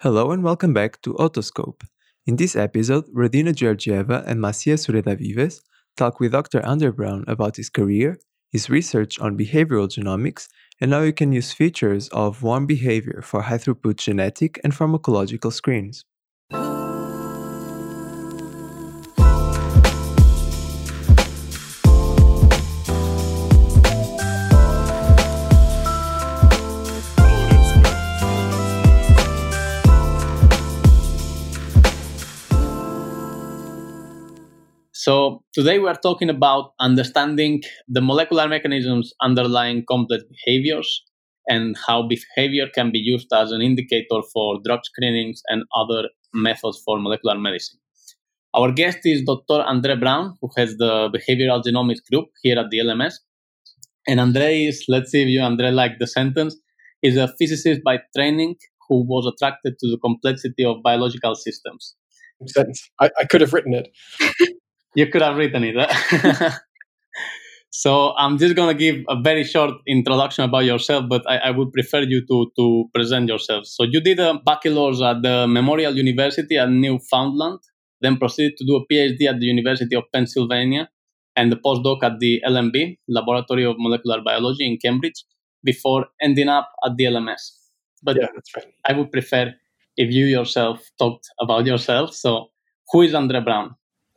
Hello and welcome back to Otoscope. In this episode, Rodina Georgieva and Macias Sureda-Vives talk with Dr. Andre Brown about his career, his research on behavioral genomics, and how you can use features of warm behavior for high-throughput genetic and pharmacological screens. So today we are talking about understanding the molecular mechanisms underlying complex behaviors and how behavior can be used as an indicator for drug screenings and other methods for molecular medicine. Our guest is Dr. Andre Brown, who has the Behavioral Genomics Group here at the LMS. And Andre is, let's see if you, Andre, like the sentence, is a physicist by training who was attracted to the complexity of biological systems. Sentence. I could have written it. You could have written it. So I'm just going to give a very short introduction about yourself, but I would prefer you to present yourself. So you did a bachelor's at the Memorial University at Newfoundland, then proceeded to do a PhD at the University of Pennsylvania and the postdoc at the LMB, Laboratory of Molecular Biology in Cambridge, before ending up at the LMS. But yeah, that's right. I would prefer if you yourself talked about yourself. So who is Andre Brown?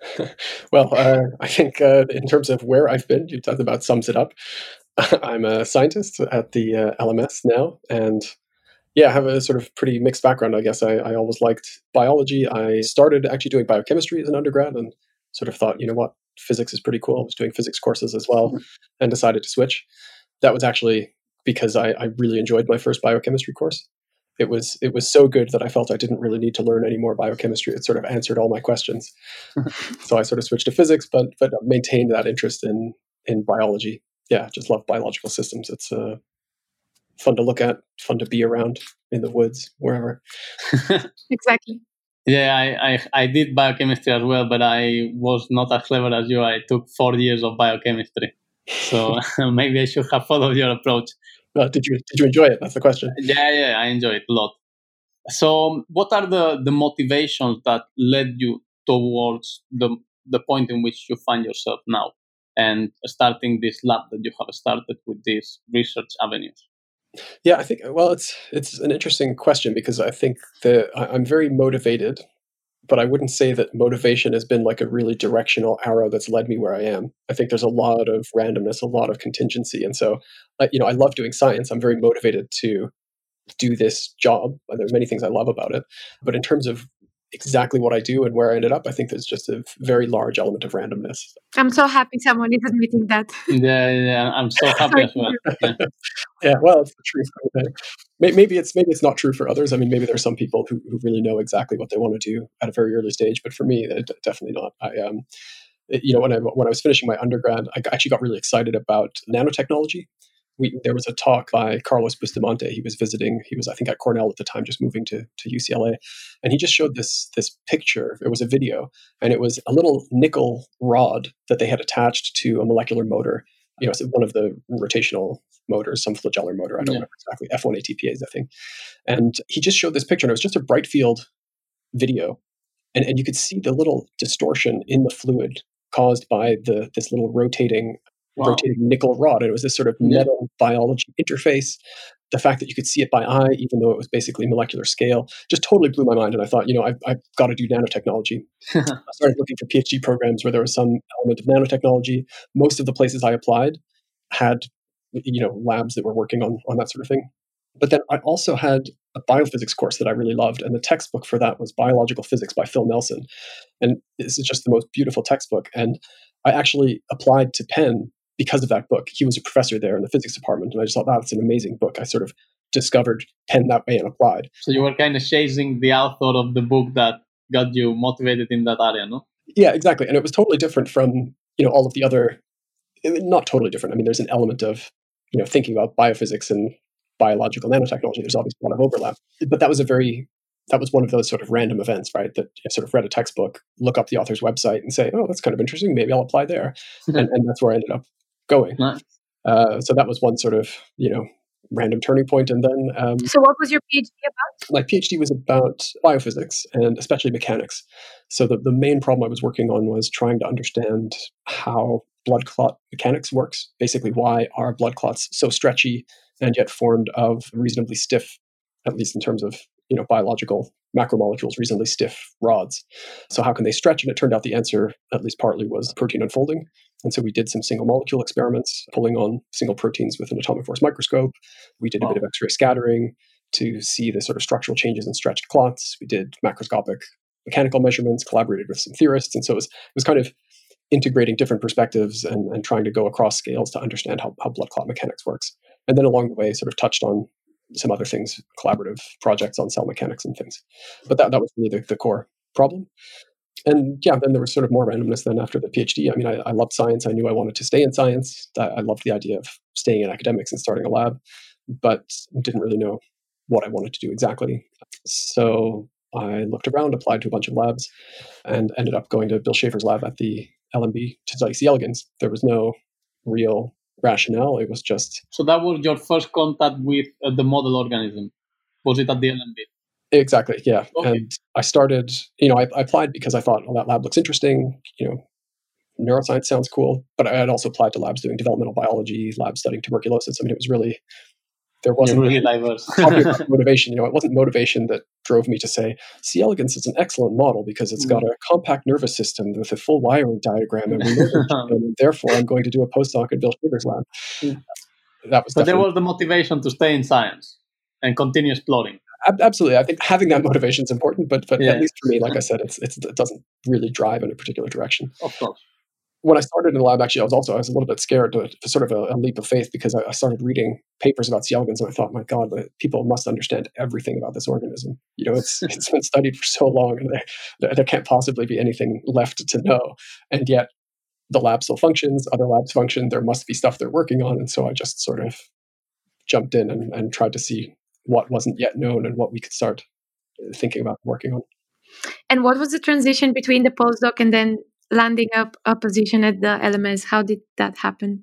Well, I think in terms of where I've been, you talked about sums it up. I'm a scientist at the LMS now, and I have a sort of pretty mixed background, I guess. I always liked biology. I started actually doing biochemistry as an undergrad and sort of thought, you know what, physics is pretty cool. I was doing physics courses as well and decided to switch. That was actually because I really enjoyed my first biochemistry course. It was so good that I felt I didn't really need to learn any more biochemistry. It sort of answered all my questions. So I sort of switched to physics, but maintained that interest in biology. Yeah, just love biological systems. It's fun to look at, fun to be around in the woods, wherever. Exactly. Yeah, I did biochemistry as well, but I was not as clever as you. I took 4 years of biochemistry. So maybe I should have followed your approach. Did you enjoy it? That's the question. Yeah, I enjoyed it a lot. So what are the motivations that led you towards the point in which you find yourself now and starting this lab that you have started with these research avenues? Yeah, I think, well, it's an interesting question because I think that I'm very motivated, but I wouldn't say that motivation has been like a really directional arrow that's led me where I am. I think there's a lot of randomness, a lot of contingency. And so, I love doing science. I'm very motivated to do this job. There's many things I love about it. But in terms of exactly what I do and where I ended up, I think there's just a very large element of randomness. I'm so happy someone is admitting that. Yeah, I'm so happy as well. Yeah, well, it's the truth. Maybe it's not true for others. I mean, maybe there's some people who really know exactly what they want to do at a very early stage, but for me, definitely not. When I was finishing my undergrad, I actually got really excited about nanotechnology. There was a talk by Carlos Bustamante. He was I think at Cornell at the time, just moving to UCLA, and he just showed this picture. It was a video, and it was a little nickel rod that they had attached to a molecular motor. So one of the rotational motors, some flagellar motor, I don't remember exactly, F1 ATPase, I think. And he just showed this picture, and it was just a bright field video, and you could see the little distortion in the fluid caused by this little rotating nickel rod. And it was this sort of metal biology interface. The fact that you could see it by eye, even though it was basically molecular scale, just totally blew my mind. And I thought, I've got to do nanotechnology. I started looking for PhD programs where there was some element of nanotechnology. Most of the places I applied had, labs that were working on that sort of thing. But then I also had a biophysics course that I really loved. And the textbook for that was Biological Physics by Phil Nelson. And this is just the most beautiful textbook. And I actually applied to Penn because of that book. He was a professor there in the physics department, and I just thought, that's an amazing book. I sort of discovered Penn that way and applied. So you were kind of chasing the author of the book that got you motivated in that area, no? Yeah, exactly. And it was totally different from, all of the other, not totally different. I mean, there's an element of, thinking about biophysics and biological nanotechnology. There's obviously a lot of overlap. But that was one of those sort of random events, right? That I sort of read a textbook, look up the author's website and say, oh, that's kind of interesting. Maybe I'll apply there. And that's where I ended up going. Nice. So that was one sort of, random turning point. And then So what was your PhD about? my PhD was about biophysics and especially mechanics. So the main problem I was working on was trying to understand how blood clot mechanics works. Basically, why are blood clots so stretchy and yet formed of reasonably stiff, at least in terms of biological macromolecules, reasonably stiff rods. So how can they stretch? And it turned out the answer, at least partly, was protein unfolding. And so we did some single molecule experiments, pulling on single proteins with an atomic force microscope. We did a bit of X-ray scattering to see the sort of structural changes in stretched clots. We did macroscopic mechanical measurements, collaborated with some theorists. And so it was kind of integrating different perspectives and trying to go across scales to understand how blood clot mechanics works. And then along the way, sort of touched on some other things, collaborative projects on cell mechanics and things. But that was really the core problem. And yeah, then there was sort of more randomness then after the PhD. I mean, I loved science. I knew I wanted to stay in science. I loved the idea of staying in academics and starting a lab, but didn't really know what I wanted to do exactly. So I looked around, applied to a bunch of labs, and ended up going to Bill Schaefer's lab at the LMB to study C. elegans. There was no real rationale. It was just... So that was your first contact with the model organism. Was it at the LMB? Exactly, yeah. Okay. And I started, I applied because I thought, that lab looks interesting. Neuroscience sounds cool. But I had also applied to labs doing developmental biology, labs studying tuberculosis. I mean, it was really... There wasn't really diverse. motivation. It wasn't motivation that drove me to say, C. elegans is an excellent model because it's got a compact nervous system with a full wiring diagram, and we know that, and therefore I'm going to do a postdoc at Bill Schaefer's lab. That was. But there was the motivation to stay in science and continue exploring. Absolutely, I think having that motivation is important, but at least for me, like I said, it doesn't really drive in a particular direction. Of course. When I started in the lab, actually, I was a little bit scared to sort of a leap of faith because I started reading papers about C. elegans and I thought, my God, people must understand everything about this organism. It's been studied for so long and there can't possibly be anything left to know. And yet the lab still functions, other labs function, there must be stuff they're working on. And so I just sort of jumped in and tried to see what wasn't yet known and what we could start thinking about working on. And what was the transition between the postdoc and then landing up a position at the LMS? How did that happen?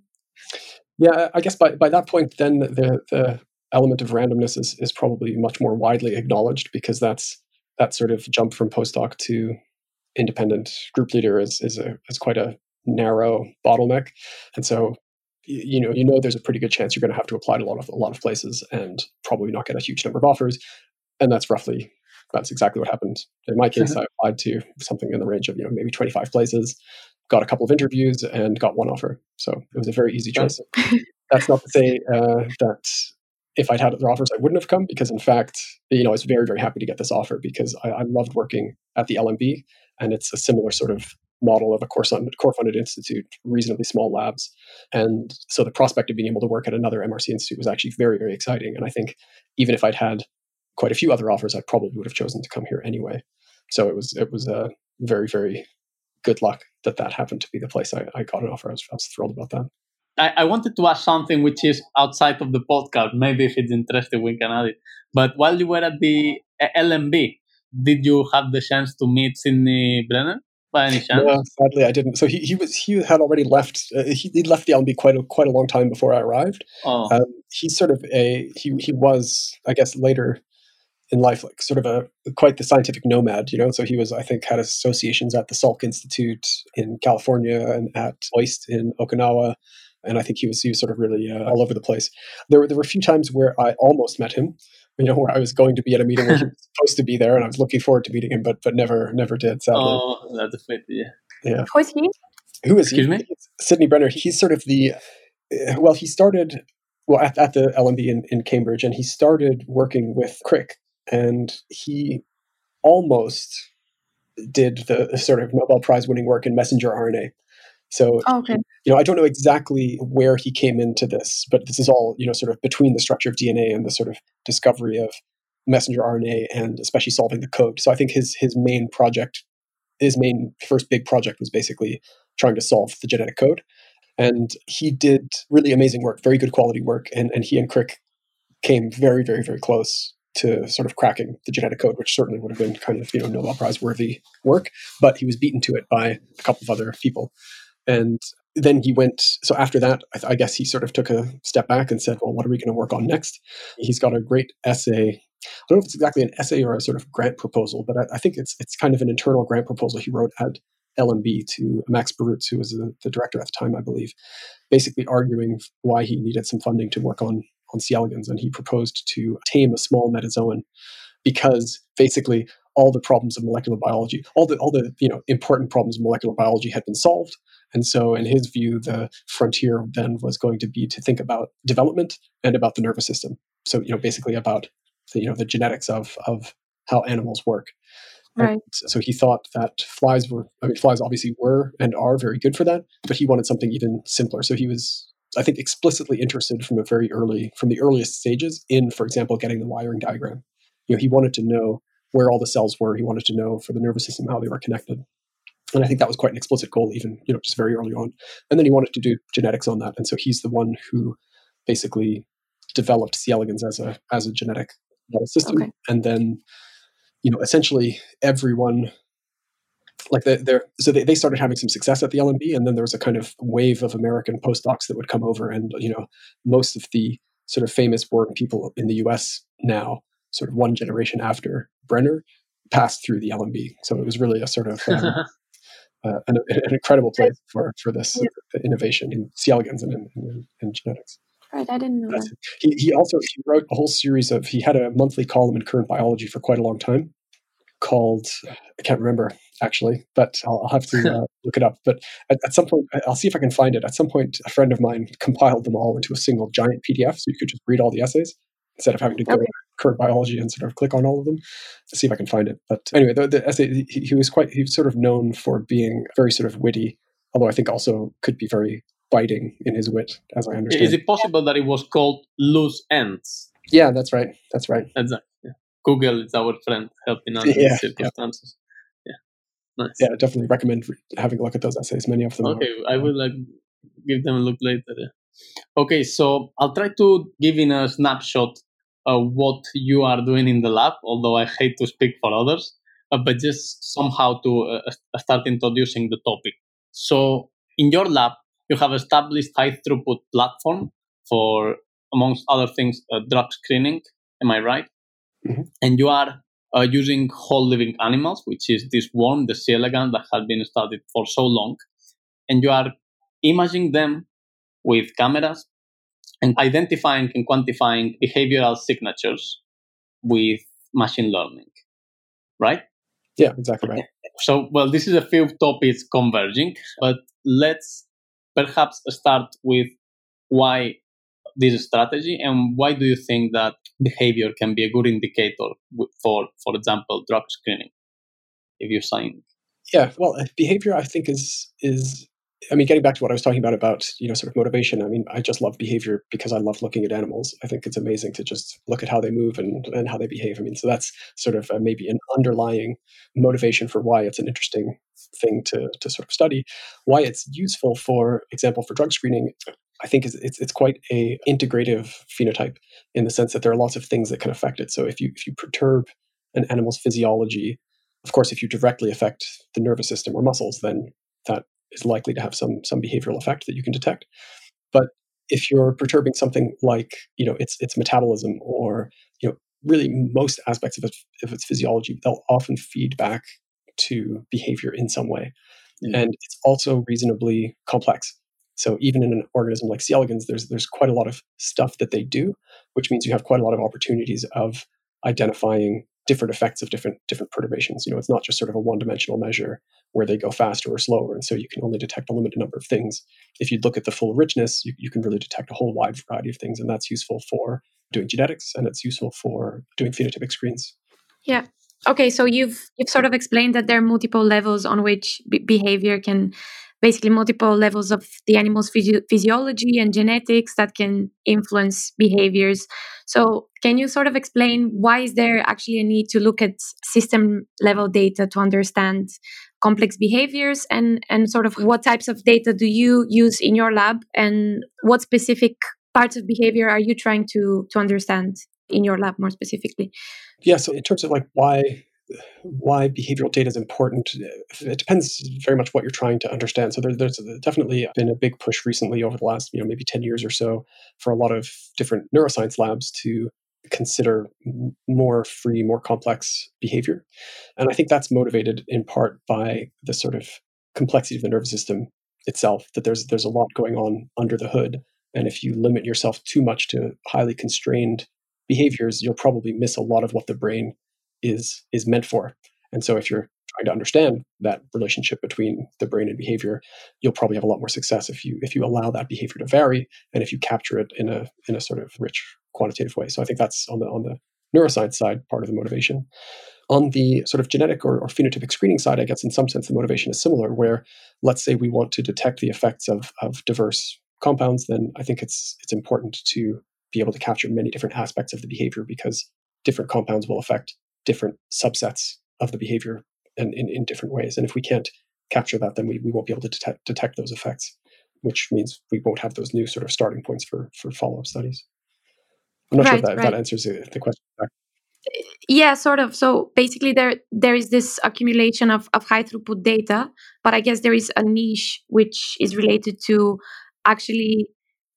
Yeah, I guess by that point, then the element of randomness is probably much more widely acknowledged because that sort of jump from postdoc to independent group leader is quite a narrow bottleneck, and so there's a pretty good chance you're going to have to apply to a lot of places and probably not get a huge number of offers, and that's exactly what happened. In my case, I applied to something in the range of maybe 25 places, got a couple of interviews, and got one offer. So it was a very easy choice. That's not to say that if I'd had other offers, I wouldn't have come, because in fact, I was very, very happy to get this offer because I loved working at the LMB, and it's a similar sort of model of a core-funded institute, reasonably small labs. And so the prospect of being able to work at another MRC institute was actually very, very exciting. And I think even if I'd had quite a few other offers, I probably would have chosen to come here anyway. So it was a very, very good luck that happened to be the place I got an offer. I was thrilled about that. I wanted to ask something which is outside of the podcast. Maybe if it's interesting, we can add it. But while you were at the LMB, did you have the chance to meet Sidney Brenner by any chance? No, sadly, I didn't. So he had already left. He left the LMB quite a long time before I arrived. Oh. He's sort of he was, I guess, later in life, like sort of quite the scientific nomad, So he was, I think, had associations at the Salk Institute in California and at OIST in Okinawa, and I think he was sort of really all over the place. There were a few times where I almost met him, where I was going to be at a meeting where he was supposed to be there, and I was looking forward to meeting him, but never did. Sadly. Oh, that's a pity. Yeah. Who is he? Who is he? Excuse me? Sidney Brenner. He's sort of he started at the LMB in Cambridge, and he started working with Crick. And he almost did the sort of Nobel Prize winning work in messenger RNA. So, okay. I don't know exactly where he came into this, but this is all, sort of between the structure of DNA and the sort of discovery of messenger RNA and especially solving the code. So I think his main first big project was basically trying to solve the genetic code. And he did really amazing work, very good quality work. And he and Crick came very, very, very close to sort of cracking the genetic code, which certainly would have been kind of, Nobel Prize worthy work, but he was beaten to it by a couple of other people. And then he went, so after that, I guess he sort of took a step back and said, well, what are we going to work on next? He's got a great essay. I don't know if it's exactly an essay or a sort of grant proposal, but I think it's kind of an internal grant proposal he wrote at LMB to Max Berutz, who was the director at the time, I believe, basically arguing why he needed some funding to work on C. elegans. And he proposed to tame a small metazoan because basically all the problems of molecular biology, all the important problems of molecular biology had been solved. And so in his view, the frontier then was going to be to think about development and about the nervous system. So, basically about the genetics of how animals work. Right. And so he thought that flies obviously were and are very good for that, but he wanted something even simpler. So he was, I think, explicitly interested from the earliest stages in, for example, getting the wiring diagram. He wanted to know where all the cells were. He wanted to know for the nervous system how they were connected. And I think that was quite an explicit goal, even, just very early on. And then he wanted to do genetics on that. And so he's the one who basically developed C. elegans as a genetic model system. Okay. And then, essentially everyone, like they started having some success at the LMB, and then there was a kind of wave of American postdocs that would come over, and most of the sort of famous work people in the US now, sort of one generation after Brenner, passed through the LMB. So it was really a sort of an incredible place for this innovation in C. elegans and in genetics. Right, I didn't know that. He wrote a whole series he had a monthly column in Current Biology for quite a long time called, I can't remember actually, but I'll have to look it up. But at some point, I'll see if I can find it. At some point, a friend of mine compiled them all into a single giant PDF, so you could just read all the essays instead of having to go to Current Biology and sort of click on all of them. Let's see if I can find it. But anyway, the essay, he was sort of known for being very sort of witty, although I think also could be very biting in his wit, as I understand. Is it possible that it was called Loose Ends? Yeah, that's right. Exactly. Yeah. Google is our friend, helping us in circumstances. Yeah. Nice. Yeah, I definitely recommend having a look at those essays. Many of them. Okay, I will give them a look later. Yeah. Okay, so I'll try to give in a snapshot of what you are doing in the lab, although I hate to speak for others, but just somehow to start introducing the topic. So in your lab, you have established high-throughput platform for, amongst other things, drug screening. Am I right? Mm-hmm. And you are using whole living animals, which is this worm, the C. elegans, that has been studied for so long. And you are imaging them with cameras and identifying and quantifying behavioral signatures with machine learning, right? Yeah, exactly right. So, well, this is a few topics converging, but let's perhaps start with why this strategy and why do you think that behavior can be a good indicator for example, drug screening, if you're saying? Yeah, well, behavior, I think is getting back to what I was talking about, sort of motivation. I mean, I just love behavior because I love looking at animals. I think it's amazing to just look at how they move and how they behave. I mean, so that's sort of maybe an underlying motivation for why it's an interesting thing to sort of study. Why it's useful, for example, for drug screening, I think it's quite a integrative phenotype in the sense that there are lots of things that can affect it. So if you perturb an animal's physiology, of course, if you directly affect the nervous system or muscles, then that is likely to have some behavioral effect that you can detect. But if you're perturbing something like its metabolism or really most aspects of its physiology, they'll often feed back to behavior in some way. And it's also reasonably complex. So even in an organism like C. elegans, there's quite a lot of stuff that they do, which means you have quite a lot of opportunities of identifying different effects of different perturbations. It's not just sort of a one-dimensional measure where they go faster or slower, and so you can only detect a limited number of things. If you look at the full richness, you can really detect a whole wide variety of things, and that's useful for doing genetics, and it's useful for doing phenotypic screens. Yeah. Okay, so you've sort of explained that there are multiple levels on which behavior can, basically multiple levels of the animal's physiology and genetics that can influence behaviors. So can you sort of explain why is there actually a need to look at system level data to understand complex behaviors, and sort of what types of data do you use in your lab, and what specific parts of behavior are you trying to understand in your lab more specifically? Yeah, so in terms of like why why behavioral data is important, it depends very much what you're trying to understand. So there's definitely been a big push recently over the last, maybe 10 years or so for a lot of different neuroscience labs to consider more free, more complex behavior. And I think that's motivated in part by the sort of complexity of the nervous system itself, that there's a lot going on under the hood. And if you limit yourself too much to highly constrained behaviors, you'll probably miss a lot of what the brain is meant for. And so if you're trying to understand that relationship between the brain and behavior, you'll probably have a lot more success if you allow that behavior to vary and if you capture it in a sort of rich quantitative way. So I think that's on the neuroscience side part of the motivation. On the sort of genetic or phenotypic screening side, I guess in some sense the motivation is similar, where let's say we want to detect the effects of diverse compounds, then I think it's important to be able to capture many different aspects of the behavior, because different compounds will affect different subsets of the behavior and in different ways. And if we can't capture that, then we won't be able to detect those effects, which means we won't have those new sort of starting points for follow-up studies. I'm not sure if that answers the question. Yeah, sort of. So basically there is this accumulation of high throughput data, but I guess there is a niche which is related to actually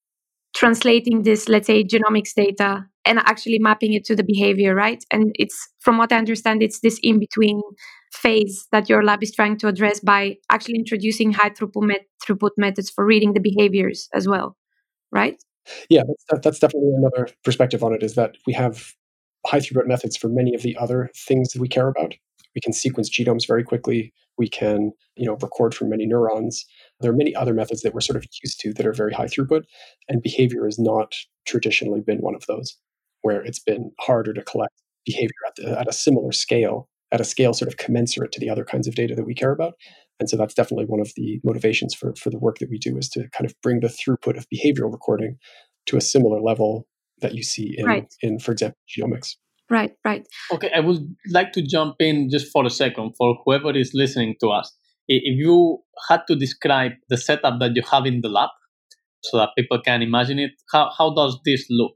translating this, let's say, genomics data and actually mapping it to the behavior, right? And it's, from what I understand, it's this in-between phase that your lab is trying to address by actually introducing high throughput methods for reading the behaviors as well, right? Yeah, that's definitely another perspective on it, is that we have high throughput methods for many of the other things that we care about. We can sequence genomes very quickly. We can, record from many neurons. There are many other methods that we're sort of used to that are very high throughput, and behavior has not traditionally been one of those, where it's been harder to collect behavior at a similar scale, at a scale sort of commensurate to the other kinds of data that we care about. And so that's definitely one of the motivations for the work that we do, is to kind of bring the throughput of behavioral recording to a similar level that you see in, for example, genomics. Right. Okay, I would like to jump in just for a second for whoever is listening to us. If you had to describe the setup that you have in the lab so that people can imagine it, how does this look?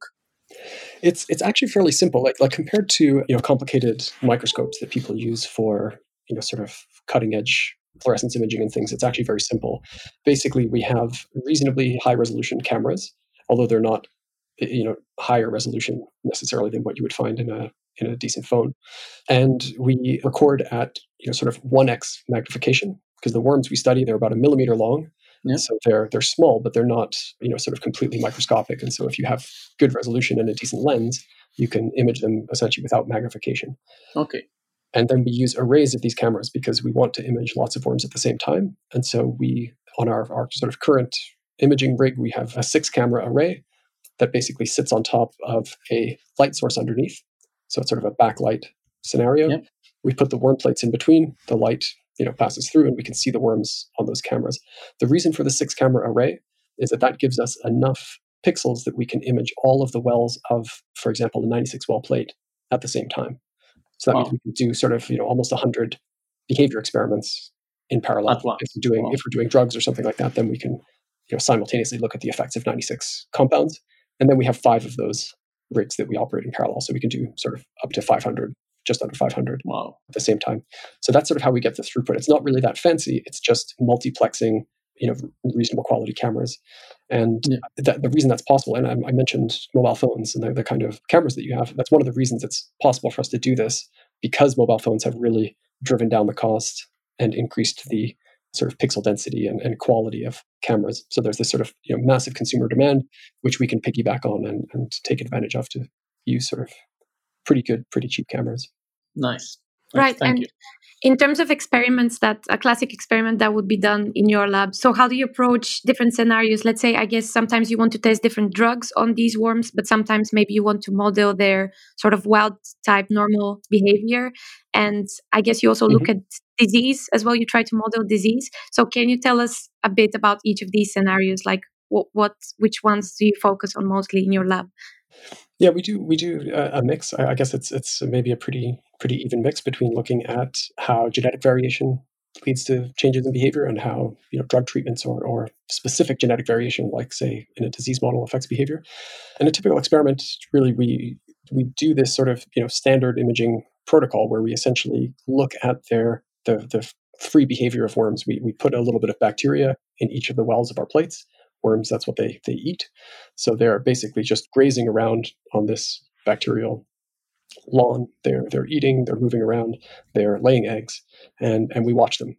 It's actually fairly simple. Like compared to complicated microscopes that people use for sort of cutting edge fluorescence imaging and things, it's actually very simple. Basically, we have reasonably high resolution cameras, although they're not higher resolution necessarily than what you would find in a decent phone. And we record at sort of 1x magnification, because the worms we study, they're about 1 millimeter long. Yeah. So they're small, but they're not sort of completely microscopic. And so if you have good resolution and a decent lens, you can image them essentially without magnification. Okay. And then we use arrays of these cameras because we want to image lots of worms at the same time. And so we, on our sort of current imaging rig, we have a 6-camera array that basically sits on top of a light source underneath. So it's sort of a backlight scenario. Yep. We put the worm plates in between, the light passes through, and we can see the worms on those cameras. The reason for the 6-camera array is that gives us enough pixels that we can image all of the wells of, for example, the 96 well plate at the same time. So that means we can do sort of almost 100 behavior experiments in parallel. If we're doing drugs or something like that, then we can simultaneously look at the effects of 96 compounds. And then we have 5 of those rigs that we operate in parallel. So we can do sort of up to 500, just under 500 at the same time. So that's sort of how we get the throughput. It's not really that fancy. It's just multiplexing, reasonable quality cameras. And the reason that's possible, and I mentioned mobile phones and the kind of cameras that you have, that's one of the reasons it's possible for us to do this, because mobile phones have really driven down the cost and increased the sort of pixel density and quality of cameras. So there's this sort of massive consumer demand, which we can piggyback on and take advantage of to use sort of pretty good, pretty cheap cameras. Nice. Right. Thank you. In terms of experiments, a classic experiment that would be done in your lab. So how do you approach different scenarios? Let's say, I guess sometimes you want to test different drugs on these worms, but sometimes maybe you want to model their sort of wild type normal behavior. And I guess you also look at disease as well. You try to model disease. So can you tell us a bit about each of these scenarios? Like which ones do you focus on mostly in your lab? Yeah, we do a mix. I guess it's maybe a pretty even mix between looking at how genetic variation leads to changes in behavior and how drug treatments or specific genetic variation, like say in a disease model, affects behavior. In a typical experiment, really we do this sort of standard imaging protocol where we essentially look at the free behavior of worms. We put a little bit of bacteria in each of the wells of our plates. Worms, that's what they eat. So they're basically just grazing around on this bacterial lawn. They're eating, they're moving around, they're laying eggs, and we watch them.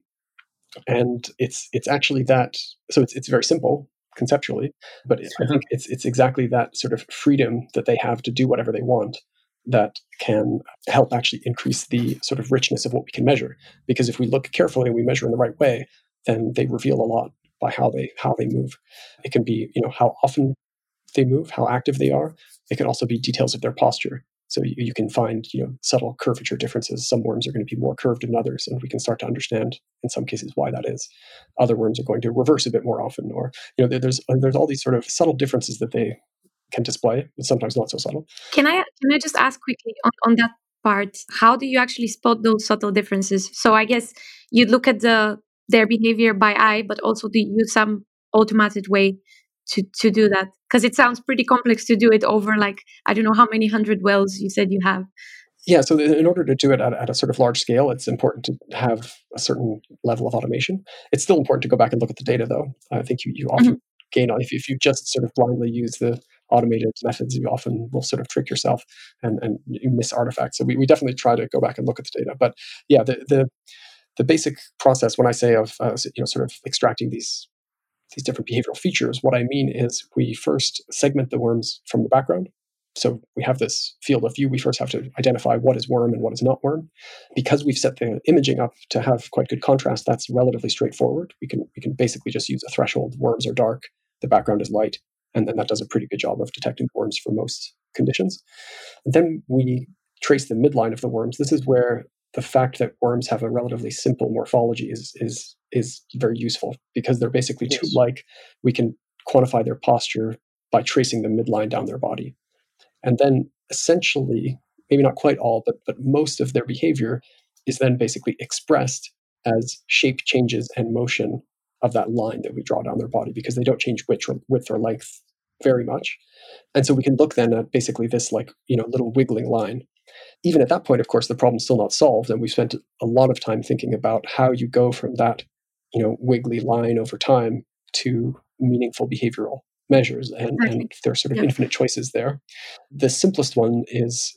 And it's actually that. So it's very simple conceptually, but I think it's exactly that sort of freedom that they have to do whatever they want that can help actually increase the sort of richness of what we can measure. Because if we look carefully and we measure in the right way, then they reveal a lot by how they move. It can be, how often they move, how active they are. It can also be details of their posture. So you can find, subtle curvature differences. Some worms are going to be more curved than others, and we can start to understand in some cases why that is. Other worms are going to reverse a bit more often, or there's all these sort of subtle differences that they can display, but sometimes not so subtle. Can I just ask quickly on that part? How do you actually spot those subtle differences? So I guess you look at their behavior by eye, but also do you use some automated way to do that? Because it sounds pretty complex to do it over, like, I don't know how many 100 wells you said you have. Yeah, so in order to do it at a sort of large scale, it's important to have a certain level of automation. It's still important to go back and look at the data, though. I think you often gain on, if you just sort of blindly use the automated methods, you often will sort of trick yourself and you miss artifacts. So we definitely try to go back and look at the data. But yeah, the basic process, when I say of sort of extracting these different behavioral features, what I mean is we first segment the worms from the background. So we have this field of view. We first have to identify what is worm and what is not worm. Because we've set the imaging up to have quite good contrast, that's relatively straightforward. We can basically just use a threshold. Worms are dark, the background is light, and then that does a pretty good job of detecting worms for most conditions. And then we trace the midline of the worms. This is where the fact that worms have a relatively simple morphology is very useful, because they're basically tool-like. We can quantify their posture by tracing the midline down their body. And then essentially, maybe not quite all, but most of their behavior is then basically expressed as shape changes and motion of that line that we draw down their body, because they don't change width or length very much. And so we can look then at basically this little wiggling line. Even at that point, of course, the problem's still not solved. And we spent a lot of time thinking about how you go from that, wiggly line over time to meaningful behavioral measures. And there are sort of infinite choices there. The simplest one is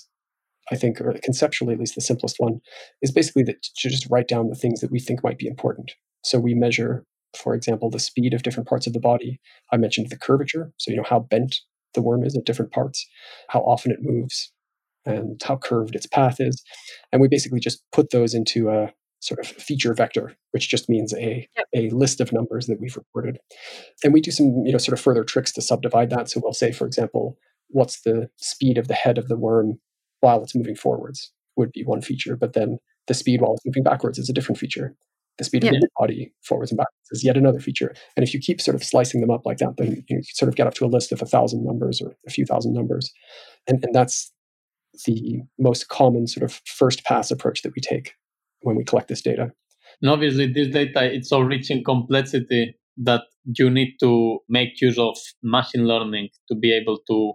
I think, or conceptually at least the simplest one, is basically to just write down the things that we think might be important. So we measure, for example, the speed of different parts of the body. I mentioned the curvature, so how bent the worm is at different parts, how often it moves, and how curved its path is. And we basically just put those into a sort of feature vector, which just means a list of numbers that we've reported. And we do some, sort of further tricks to subdivide that. So we'll say, for example, what's the speed of the head of the worm while it's moving forwards would be one feature, but then the speed while it's moving backwards is a different feature. The speed of the body forwards and backwards is yet another feature. And if you keep sort of slicing them up like that, then you sort of get up to a list of 1,000 numbers or a few thousand numbers. And that's the most common sort of first pass approach that we take when we collect this data. And obviously, this data, it's so rich in complexity that you need to make use of machine learning to be able to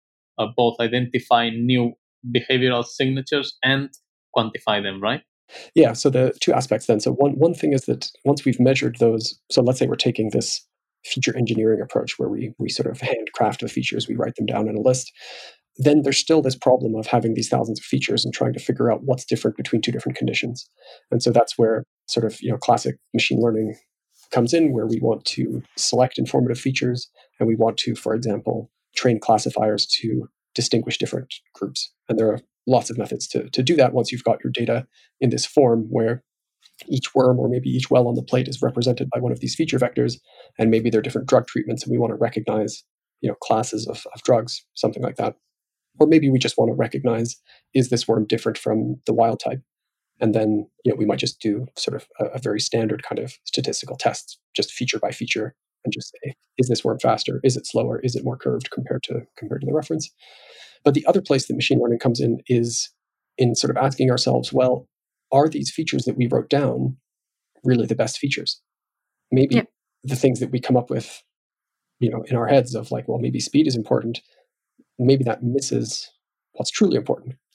both identify new behavioral signatures and quantify them, right? Yeah, so the two aspects then. So one thing is that once we've measured those, so let's say we're taking this feature engineering approach where we sort of handcraft the features, we write them down in a list. Then there's still this problem of having these thousands of features and trying to figure out what's different between two different conditions. And so that's where sort of, classic machine learning comes in, where we want to select informative features and we want to, for example, train classifiers to distinguish different groups. And there are lots of methods to do that once you've got your data in this form where each worm or maybe each well on the plate is represented by one of these feature vectors, and maybe they're different drug treatments and we want to recognize, classes of drugs, something like that. Or maybe we just want to recognize, is this worm different from the wild type? And then, we might just do sort of a very standard kind of statistical test, just feature by feature, and just say, is this worm faster? Is it slower? Is it more curved compared to the reference? But the other place that machine learning comes in is in sort of asking ourselves, well, are these features that we wrote down really the best features? Maybe the things that we come up with, in our heads of like, well, maybe speed is important. Maybe that misses what's truly important.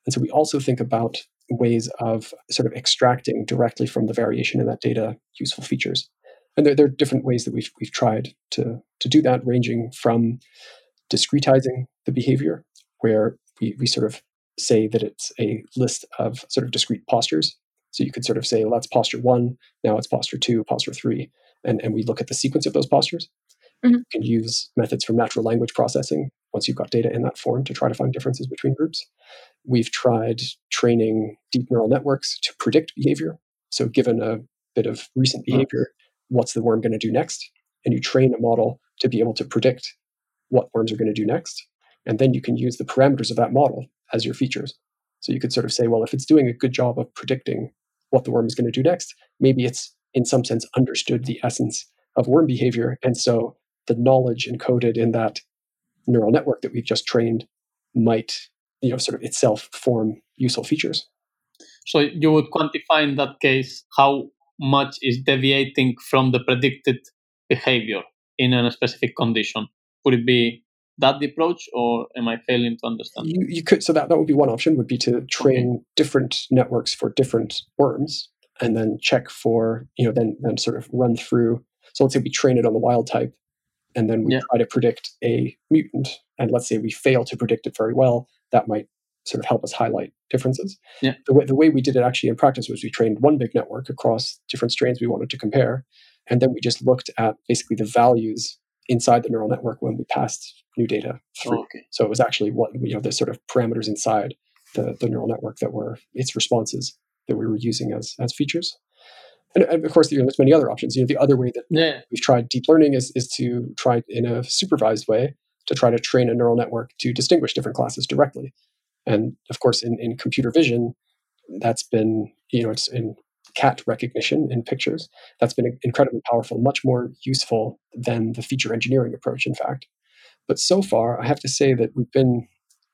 And so we also think about ways of sort of extracting directly from the variation in that data useful features. And there are different ways that we've tried to do that, ranging from discretizing the behavior, where we sort of say that it's a list of sort of discrete postures. So you could sort of say, well, that's posture 1, now it's posture 2, posture 3, and we look at the sequence of those postures. Mm-hmm. You can use methods from natural language processing once you've got data in that form to try to find differences between groups. We've tried training deep neural networks to predict behavior. So given a bit of recent behavior, what's the worm going to do next? And you train a model to be able to predict what worms are going to do next. And then you can use the parameters of that model as your features. So you could sort of say, well, if it's doing a good job of predicting what the worm is going to do next, maybe it's in some sense understood the essence of worm behavior. And so the knowledge encoded in that neural network that we've just trained might, sort of itself form useful features. So you would quantify in that case how much is deviating from the predicted behavior in a specific condition. Would it be that the approach, or am I failing to understand? You could, so that would be one option, would be to train different networks for different worms, and then check for, then sort of run through. So let's say we train it on the wild type, and then we try to predict a mutant, and let's say we fail to predict it very well. That might sort of help us highlight differences. Yeah. The way we did it actually in practice was we trained one big network across different strains we wanted to compare, and then we just looked at basically the values inside the neural network when we passed new data through. Okay. So it was actually what, the sort of parameters inside the neural network that were its responses that we were using as features. And of course, there's many other options. The other way that we've tried deep learning is to try in a supervised way to try to train a neural network to distinguish different classes directly. And of course, in computer vision, that's been, it's in cat recognition in pictures. That's been incredibly powerful, much more useful than the feature engineering approach, in fact. But so far, I have to say that we've been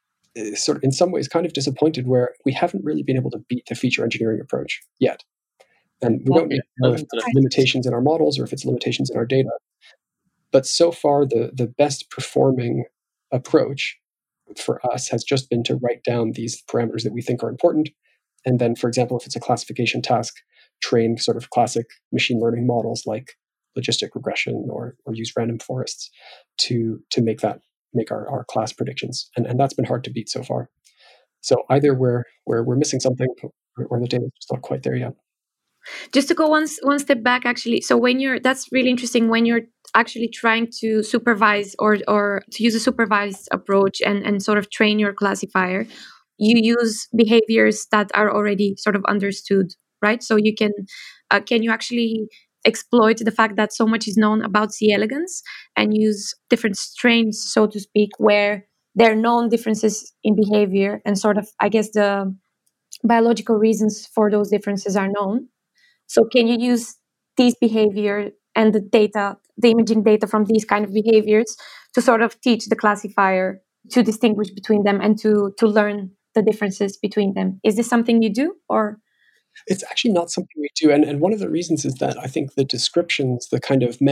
sort of in some ways kind of disappointed where we haven't really been able to beat the feature engineering approach yet. And we don't know if it's limitations in our models or if it's limitations in our data. But so far, the best performing approach for us has just been to write down these parameters that we think are important. And then, for example, if it's a classification task, train sort of classic machine learning models like logistic regression or use random forests to make our class predictions. And that's been hard to beat so far. So either we're missing something or the data is just not quite there yet. Just to go one step back, actually. So that's really interesting when you're actually trying to supervise or to use a supervised approach and sort of train your classifier, you use behaviors that are already sort of understood, right? So you can you actually exploit the fact that so much is known about C. elegans and use different strains, so to speak, where there are known differences in behavior and sort of, I guess, the biological reasons for those differences are known. So can you use these behavior and the imaging data from these kind of behaviors to sort of teach the classifier to distinguish between them and to learn the differences between them? Is this something you do, or? It's actually not something we do. And one of the reasons is that I think the descriptions, the kind of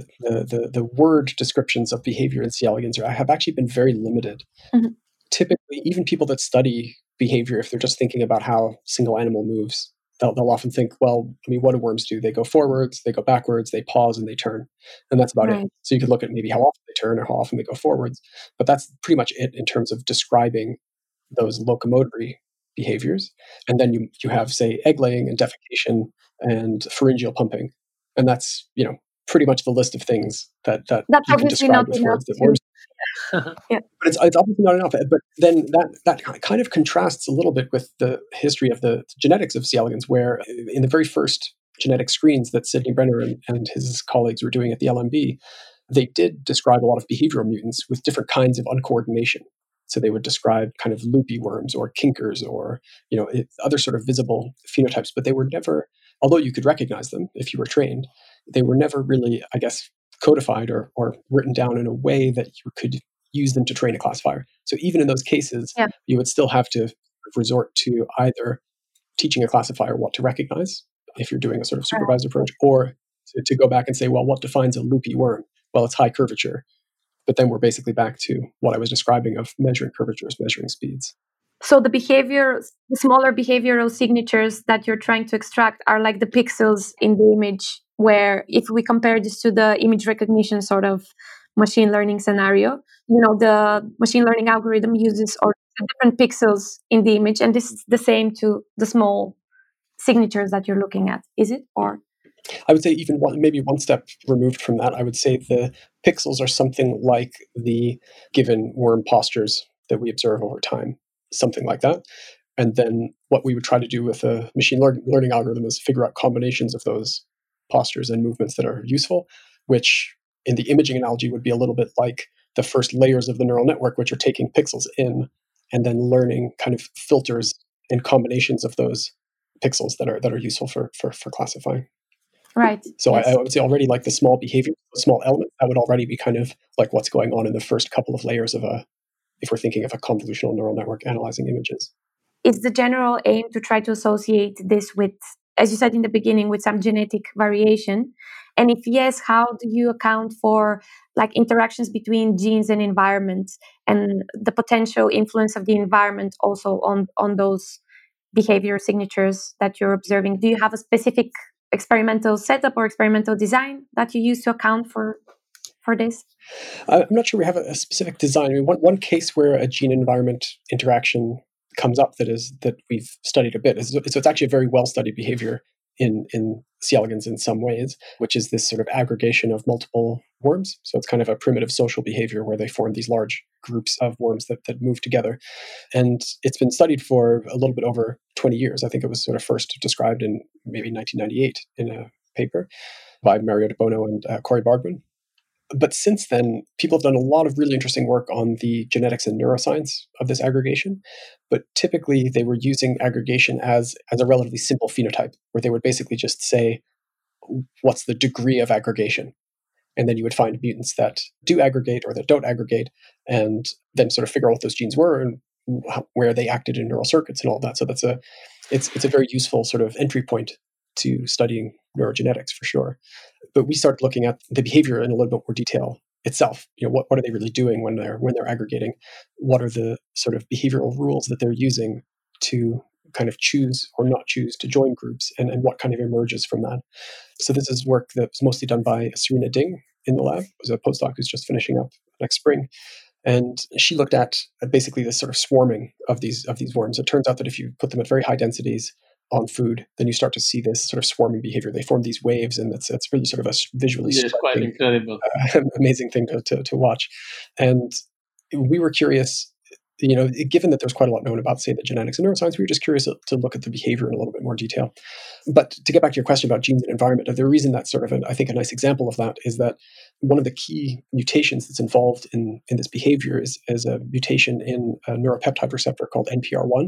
the word descriptions of behavior in C. elegans have actually been very limited. Mm-hmm. Typically, even people that study behavior, if they're just thinking about how single animal moves, they'll often think, well, what do worms do? They go forwards, they go backwards, they pause, and they turn. And that's about it. So you could look at maybe how often they turn or how often they go forwards. But that's pretty much it in terms of describing those locomotory behaviors. And then you have, say, egg laying and defecation and pharyngeal pumping. And that's, pretty much the list of things that you can describe with words that worms. Yeah. But it's obviously not enough. But then that kind of contrasts a little bit with the history of the genetics of C. elegans, where in the very first genetic screens that Sidney Brenner and his colleagues were doing at the LMB, they did describe a lot of behavioral mutants with different kinds of uncoordination. So they would describe kind of loopy worms or kinkers or other sort of visible phenotypes, but they were never, although you could recognize them if you were trained, they were never really, I guess, codified or written down in a way that you could use them to train a classifier. So even in those cases, you would still have to resort to either teaching a classifier what to recognize if you're doing a sort of supervised approach, or to go back and say, well, what defines a loopy worm? Well, it's high curvature. But then we're basically back to what I was describing of measuring curvatures, measuring speeds. So the smaller behavioral signatures that you're trying to extract are like the pixels in the image, where if we compare this to the image recognition sort of machine learning scenario, the machine learning algorithm uses or different pixels in the image, and this is the same to the small signatures that you're looking at, is it? Or I would say even maybe one step removed from that, I would say the pixels are something like the given worm postures that we observe over time, something like that. And then what we would try to do with a machine learning algorithm is figure out combinations of those postures and movements that are useful, which in the imaging analogy would be a little bit like the first layers of the neural network, which are taking pixels in and then learning kind of filters and combinations of those pixels that are useful for classifying. right. So Yes. I would say already like the small behavior, small element, that would already be kind of like what's going on in the first couple of layers of if we're thinking of a convolutional neural network analyzing images. Is the general aim to try to associate this with, as you said in the beginning, with some genetic variation? And if yes, how do you account for like interactions between genes and environment, and the potential influence of the environment also on those behavior signatures that you're observing? Do you have a specific experimental setup or experimental design that you use to account for this? I'm not sure we have a specific design. I mean, one case where a gene environment interaction comes up that we've studied a bit. So it's actually a very well studied behavior in C. elegans in some ways, which is this sort of aggregation of multiple worms. So it's kind of a primitive social behavior where they form these large groups of worms that move together. And it's been studied for a little bit over 20 years. I think it was sort of first described in maybe 1998 in a paper by Mario De Bono and Corey Bargman. But since then, people have done a lot of really interesting work on the genetics and neuroscience of this aggregation. But typically, they were using aggregation as a relatively simple phenotype, where they would basically just say, what's the degree of aggregation? And then you would find mutants that do aggregate or that don't aggregate, and then sort of figure out what those genes were and where they acted in neural circuits and all that. So it's a very useful sort of entry point to studying neurogenetics for sure. But we start looking at the behavior in a little bit more detail itself. What are they really doing when they're aggregating? What are the sort of behavioral rules that they're using to kind of choose or not choose to join groups, and what kind of emerges from that? So this is work that was mostly done by Serena Ding in the lab, who's a postdoc who's just finishing up next spring. And she looked at basically this sort of swarming of these worms. It turns out that if you put them at very high densities on food, then you start to see this sort of swarming behavior. They form these waves, and it's really sort of a visually quite incredible, amazing thing to watch. And we were curious, given that there's quite a lot known about, say, the genetics and neuroscience, we were just curious to look at the behavior in a little bit more detail. But to get back to your question about genes and environment, the reason that's sort of, I think, a nice example of that is that one of the key mutations that's involved in this behavior is a mutation in a neuropeptide receptor called NPR1.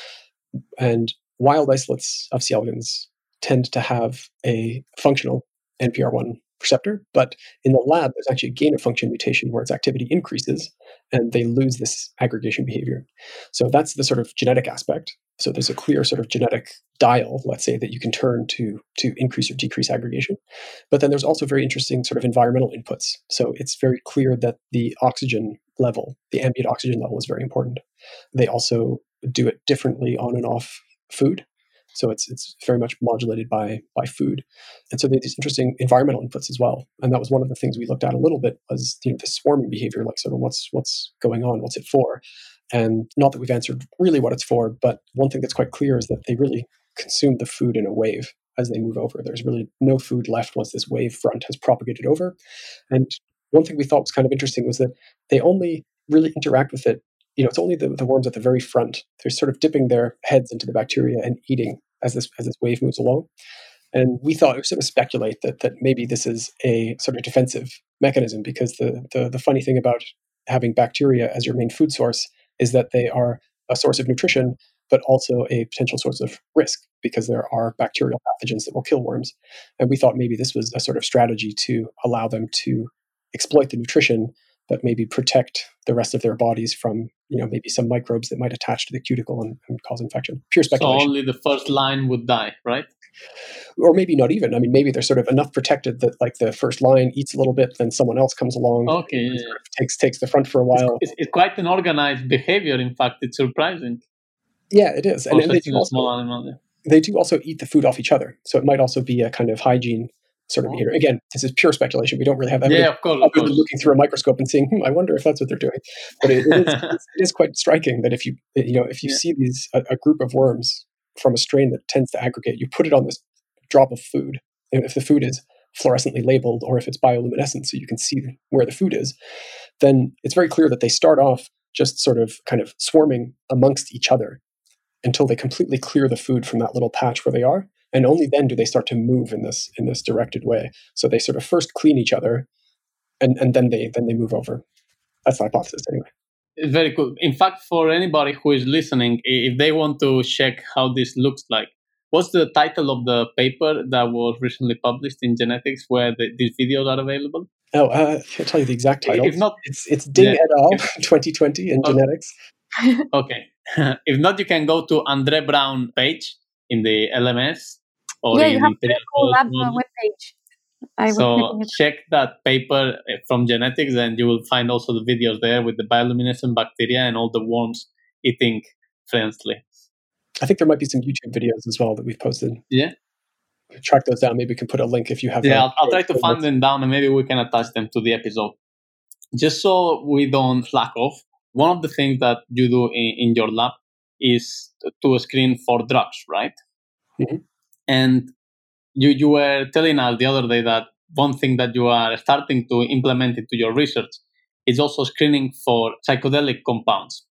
And wild isolates of C. elegans tend to have a functional NPR1 receptor, but in the lab, there's actually a gain-of-function mutation where its activity increases, and they lose this aggregation behavior. So that's the sort of genetic aspect. So there's a clear sort of genetic dial, let's say, that you can turn to increase or decrease aggregation. But then there's also very interesting sort of environmental inputs. So it's very clear that the oxygen level, the ambient oxygen level, is very important. They also do it differently on and off food. So it's very much modulated by food. And so there's these interesting environmental inputs as well. And that was one of the things we looked at a little bit was the swarming behavior, like sort of what's going on, what's it for? And not that we've answered really what it's for, but one thing that's quite clear is that they really consume the food in a wave as they move over. There's really no food left once this wave front has propagated over. And one thing we thought was kind of interesting was that they only really interact with it. It's only the worms at the very front. They're sort of dipping their heads into the bacteria and eating as this wave moves along. And we thought, we sort of speculate that maybe this is a sort of defensive mechanism, because the funny thing about having bacteria as your main food source is that they are a source of nutrition, but also a potential source of risk, because there are bacterial pathogens that will kill worms. And we thought maybe this was a sort of strategy to allow them to exploit the nutrition, but maybe protect the rest of their bodies from, maybe some microbes that might attach to the cuticle and cause infection. Pure speculation. So only the first line would die, right? Or maybe not even. I mean, maybe they're sort of enough protected that, like, the first line eats a little bit, then someone else comes along. Okay, sort of takes the front for a while. It's quite an organized behavior. In fact, it's surprising. Yeah, it is. And they do a small animal. They do also eat the food off each other. So it might also be a kind of hygiene sort of behavior. Again, this is pure speculation. We don't really have evidence. Yeah, of course. Other than looking through a microscope and seeing, I wonder if that's what they're doing. But it is quite striking that if you see these a group of worms from a strain that tends to aggregate, you put it on this drop of food. And if the food is fluorescently labeled or if it's bioluminescent so you can see where the food is, then it's very clear that they start off just sort of kind of swarming amongst each other until they completely clear the food from that little patch where they are. And only then do they start to move in this directed way. So they sort of first clean each other and then they move over. That's the hypothesis anyway. It's very cool. In fact, for anybody who is listening, if they want to check how this looks like, what's the title of the paper that was recently published in Genetics where these videos are available? Oh, I can't tell you the exact title. If not, it's Ding et al. 2020 in Genetics. Okay. If not, you can go to Andre Brown page in the LMS or you in have the the whole lab webpage. So check that paper from Genetics, and you will find also the videos there with the bioluminescent bacteria and all the worms eating friendly. I think there might be some YouTube videos as well that we've posted. Yeah. Track those down. Maybe we can put a link if you have. Yeah, I'll try to find them down and maybe we can attach them to the episode. Just so we don't slack off, one of the things that you do in your lab is to screen for drugs, right? Mm-hmm. And you were telling us the other day that one thing that you are starting to implement into your research is also screening for psychedelic compounds.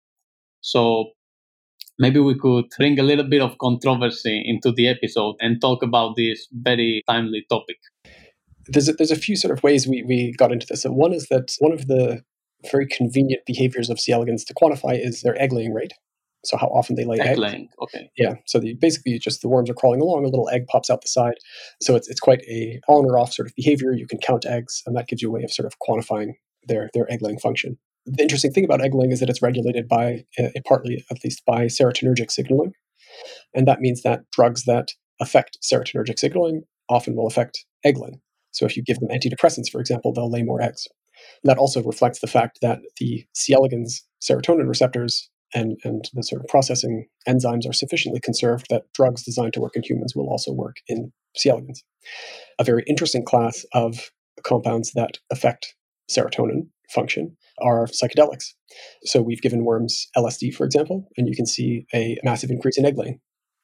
So maybe we could bring a little bit of controversy into the episode and talk about this very timely topic. There's a few sort of ways we got into this. So one is that one of the very convenient behaviors of C. elegans to quantify is their egg-laying rate. So how often they lay eggs. Egg-laying, okay. Yeah, so basically just the worms are crawling along, a little egg pops out the side. So it's quite a on or off sort of behavior. You can count eggs, and that gives you a way of sort of quantifying their egg-laying function. The interesting thing about egg-laying is that it's regulated by, partly at least, by serotonergic signaling. And that means that drugs that affect serotonergic signaling often will affect egg-laying. So if you give them antidepressants, for example, they'll lay more eggs. That also reflects the fact that the C. elegans serotonin receptors and the sort of processing enzymes are sufficiently conserved that drugs designed to work in humans will also work in C. elegans. A very interesting class of compounds that affect serotonin function are psychedelics. So we've given worms LSD, for example, and you can see a massive increase in egg laying.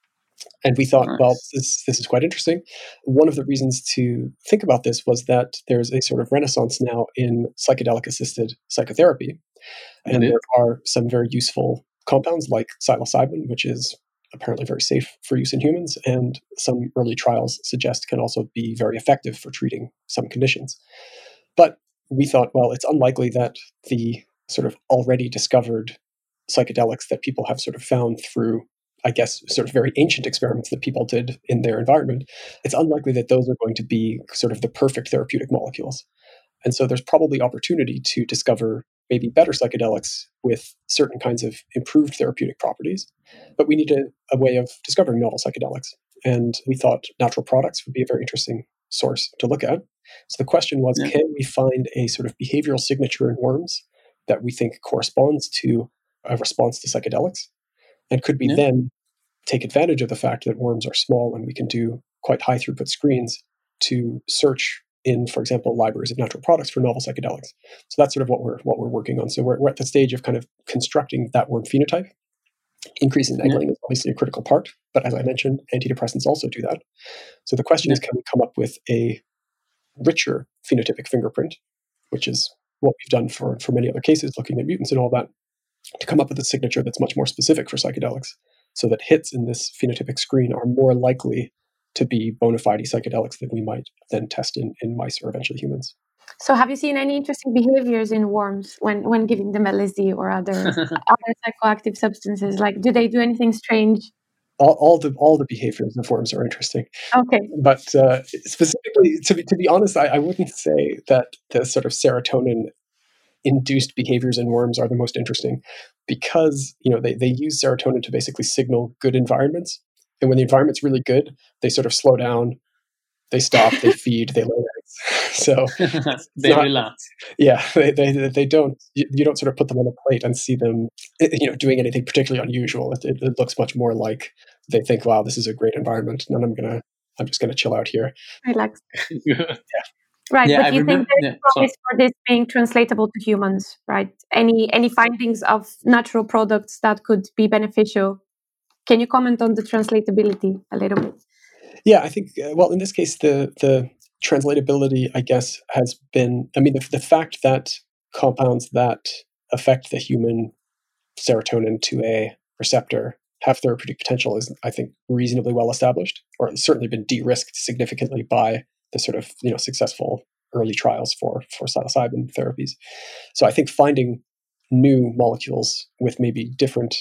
And we thought, well, this is quite interesting. One of the reasons to think about this was that there's a sort of renaissance now in psychedelic-assisted psychotherapy. And there are some very useful compounds like psilocybin, which is apparently very safe for use in humans, and some early trials suggest can also be very effective for treating some conditions. But we thought, well, it's unlikely that the sort of already discovered psychedelics that people have sort of found through, I guess, sort of very ancient experiments that people did in their environment, it's unlikely that those are going to be sort of the perfect therapeutic molecules. And so there's probably opportunity to discover maybe better psychedelics with certain kinds of improved therapeutic properties. But we need a way of discovering novel psychedelics. And we thought natural products would be a very interesting source to look at. So the question was, can we find a sort of behavioral signature in worms that we think corresponds to a response to psychedelics? And could we then take advantage of the fact that worms are small and we can do quite high throughput screens to search in, for example, libraries of natural products for novel psychedelics? So that's sort of what we're working on. So we're at the stage of kind of constructing that worm phenotype. Increase in egg laying is obviously a critical part, but as I mentioned, antidepressants also do that. So the question is, can we come up with a richer phenotypic fingerprint, which is what we've done for many other cases, looking at mutants and all that, to come up with a signature that's much more specific for psychedelics, so that hits in this phenotypic screen are more likely to be bona fide psychedelics that we might then test in mice or eventually humans. So have you seen any interesting behaviors in worms when giving them LSD or other psychoactive substances? Like, do they do anything strange? All the behaviors of worms are interesting. Okay. But specifically, to be honest, I wouldn't say that the sort of serotonin-induced behaviors in worms are the most interesting, because they use serotonin to basically signal good environments. And when the environment's really good, they sort of slow down, they stop, they feed, they lay eggs. So they relax. Yeah, they don't. You don't sort of put them on a plate and see them, doing anything particularly unusual. It looks much more like they think, "Wow, this is a great environment, and I'm just gonna chill out here." Relax. Yeah. Right, Yeah, but I you think remember. there's Yeah, promise for this being translatable to humans, right? Any findings of natural products that could be beneficial? Can you comment on the translatability a little bit? Yeah, I think. Well, in this case, the translatability, I guess, has been. I mean, the fact that compounds that affect the human serotonin 2A receptor have therapeutic potential is, I think, reasonably well established, or it's certainly been de-risked significantly by the sort of successful early trials for psilocybin therapies. So I think finding new molecules with maybe different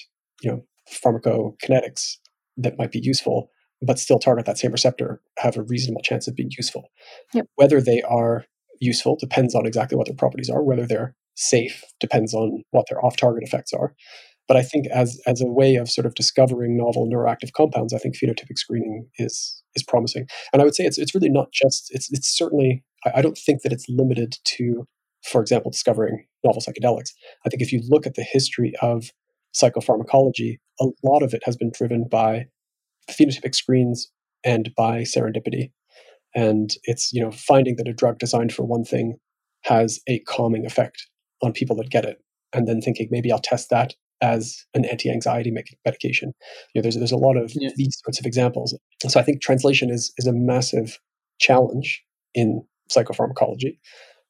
pharmacokinetics that might be useful, but still target that same receptor, have a reasonable chance of being useful. Yep. Whether they are useful depends on exactly what their properties are. Whether they're safe depends on what their off-target effects are. But I think as a way of sort of discovering novel neuroactive compounds, I think phenotypic screening is promising. And I would say it's really not just it's certainly I don't think that it's limited to, for example, discovering novel psychedelics. I think if you look at the history of psychopharmacology, a lot of it has been driven by phenotypic screens and by serendipity. And it's finding that a drug designed for one thing has a calming effect on people that get it, and then thinking maybe I'll test that as an anti-anxiety medication. There's a lot of these sorts of examples. So I think translation is a massive challenge in psychopharmacology,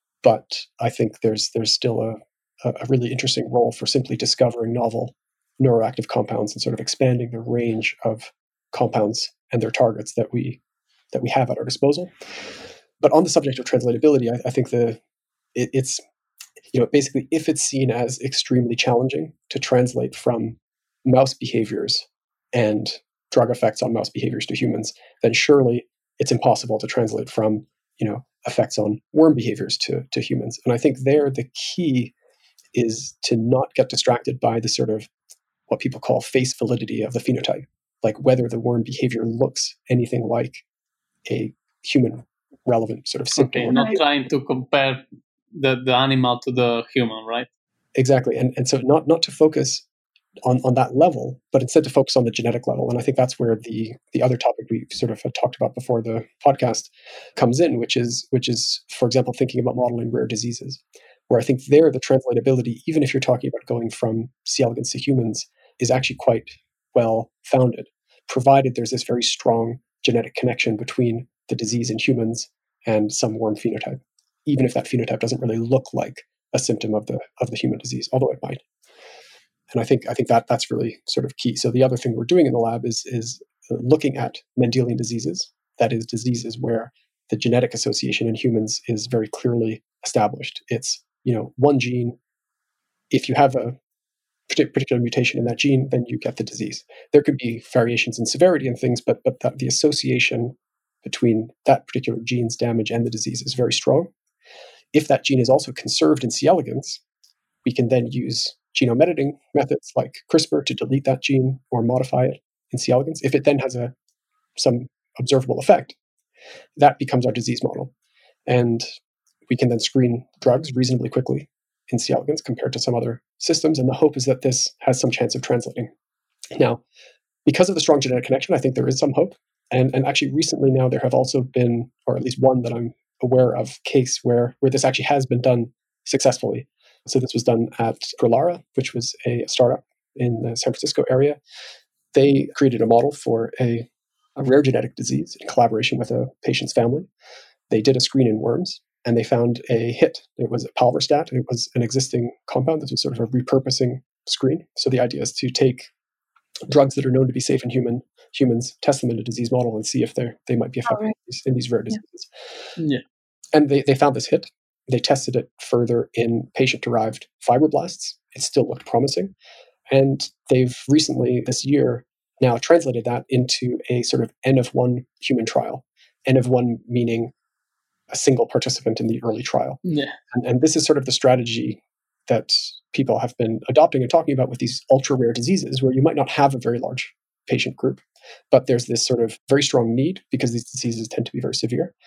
but I think there's still a really interesting role for simply discovering novel neuroactive compounds and sort of expanding the range of compounds and their targets that we have at our disposal. But on the subject of translatability, I think it's basically, if it's seen as extremely challenging to translate from mouse behaviors and drug effects on mouse behaviors to humans, then surely it's impossible to translate from effects on worm behaviors to humans. And I think there the key is to not get distracted by the sort of what people call face validity of the phenotype, like whether the worm behavior looks anything like a human relevant sort of symptom. Okay, not trying to compare the animal to the human, right? Exactly. And so not to focus on that level, but instead to focus on the genetic level. And I think that's where the other topic we sort of had talked about before the podcast comes in, which is, for example, thinking about modeling rare diseases, where I think there the translatability, even if you're talking about going from C. elegans to humans, is actually quite well founded, provided there's this very strong genetic connection between the disease in humans and some worm phenotype, even if that phenotype doesn't really look like a symptom of the human disease, although it might. And I think that's really sort of key. So the other thing we're doing in the lab is looking at Mendelian diseases, that is, diseases where the genetic association in humans is very clearly established. It's one gene. If you have a particular mutation in that gene, then you get the disease. There could be variations in severity and things, but the association between that particular gene's damage and the disease is very strong. If that gene is also conserved in C. elegans, we can then use genome editing methods like CRISPR to delete that gene or modify it in C. elegans. If it then has some observable effect, that becomes our disease model. And we can then screen drugs reasonably quickly in C. elegans compared to some other systems. And the hope is that this has some chance of translating. Now, because of the strong genetic connection, I think there is some hope. And actually recently now there have also been, or at least one that I'm aware of, case where this actually has been done successfully. So this was done at Prolara, which was a startup in the San Francisco area. They created a model for a rare genetic disease in collaboration with a patient's family. They did a screen in worms, and they found a hit. It was a palverstat. It was an existing compound. This was sort of a repurposing screen. So the idea is to take drugs that are known to be safe in humans, test them in a disease model, and see if they might be effective in these rare diseases. Yeah. And they found this hit. They tested it further in patient-derived fibroblasts. It still looked promising. And they've recently, this year, now translated that into a sort of N-of-1 human trial. N-of-1 meaning a single participant in the early trial. Yeah. And this is sort of the strategy that people have been adopting and talking about with these ultra-rare diseases, where you might not have a very large patient group, but there's this sort of very strong need because these diseases tend to be very severe.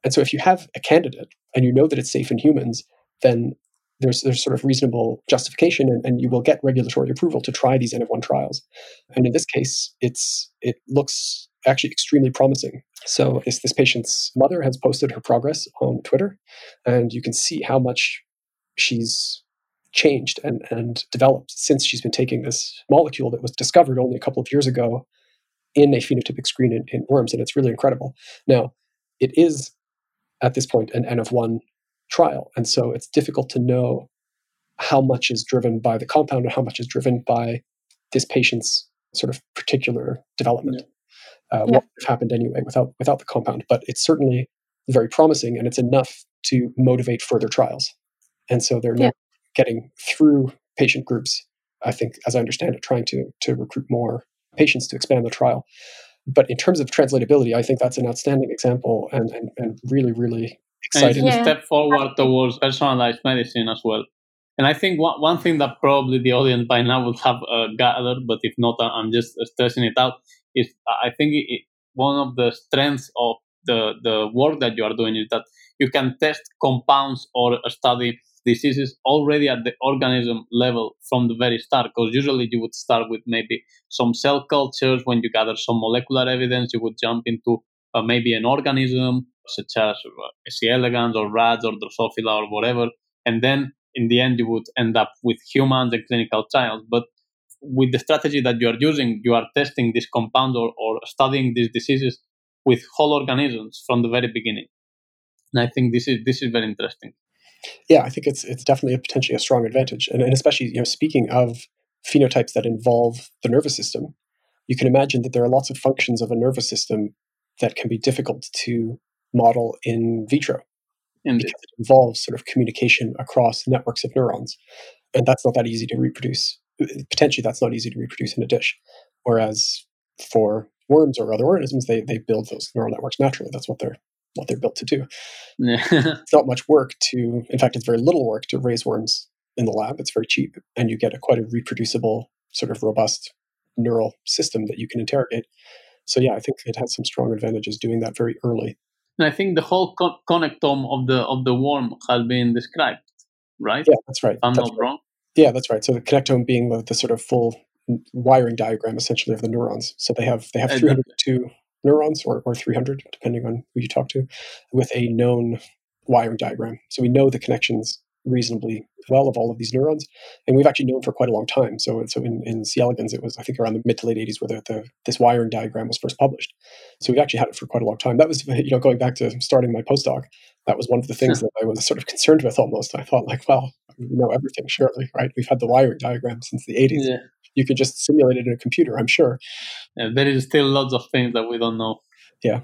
And so if you have a candidate and you know that it's safe in humans, then there's sort of reasonable justification, and you will get regulatory approval to try these N-of-1 trials. And in this case, it looks actually extremely promising. So this patient's mother has posted her progress on Twitter, and you can see how much she's changed and developed since she's been taking this molecule that was discovered only a couple of years ago in a phenotypic screen in worms, and it's really incredible. Now, it is, at this point, an N-of-1 trial, and so it's difficult to know how much is driven by the compound and how much is driven by this patient's sort of particular development. What would have happened anyway without the compound? But it's certainly very promising, and it's enough to motivate further trials. And so they're now getting through patient groups, I think, as I understand it, trying to recruit more patients to expand the trial. But in terms of translatability, I think that's an outstanding example and really, really exciting. And it's a step forward towards personalized medicine as well. And I think one thing that probably the audience by now would have gathered, but if not, I'm just stressing it out, is I think one of the strengths of the work that you are doing is that you can test compounds or study diseases already at the organism level from the very start, because usually you would start with maybe some cell cultures. When you gather some molecular evidence, you would jump into maybe an organism such as C. elegans or rats or Drosophila or whatever, and then in the end you would end up with humans and clinical trials. But with the strategy that you are using, you are testing these compounds or studying these diseases with whole organisms from the very beginning. And I think this is very interesting. Yeah, I think it's definitely potentially a strong advantage, and especially speaking of phenotypes that involve the nervous system, you can imagine that there are lots of functions of a nervous system that can be difficult to model in vitro. Indeed. Because it involves sort of communication across networks of neurons, and that's not that easy to reproduce. Potentially, that's not easy to reproduce in a dish. Whereas for worms or other organisms, they build those neural networks naturally. That's what they're built to do. Yeah. It's not much work in fact, it's very little work to raise worms in the lab. It's very cheap, and you get quite a reproducible, sort of robust neural system that you can interrogate. So yeah, I think it has some strong advantages doing that very early. And I think the whole connectome of the worm has been described, right? Yeah, that's right. I'm not wrong. Yeah, that's right. So the connectome being the sort of full wiring diagram, essentially, of the neurons. So they have 302 neurons or 300, depending on who you talk to, with a known wiring diagram. So we know the connections reasonably well of all of these neurons, and we've actually known for quite a long time. So in C. elegans, it was, I think, around the mid to late 80s where this wiring diagram was first published. So we've actually had it for quite a long time. That was, going back to starting my postdoc, that was one of the things that I was sort of concerned with almost. I thought, like, well, we know everything, surely, right? We've had the wiring diagram since the 80s. Yeah. You could just simulate it in a computer, I'm sure. There is still lots of things that we don't know. Yeah.